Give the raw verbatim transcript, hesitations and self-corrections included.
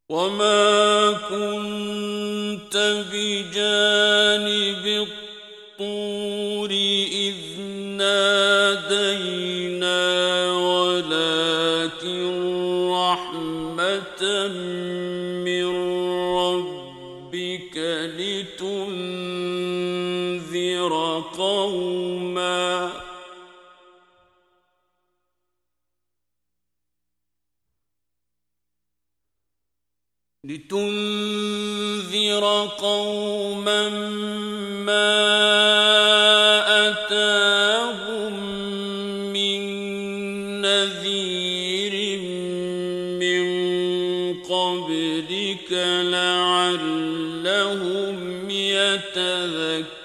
وما كنت بجانب الطور إذ نادينا ولكن رحمة من ربك لتنذر قوما لتنذر قوما ما أتاهم من نذير من قبلك لعلهم يتذكرون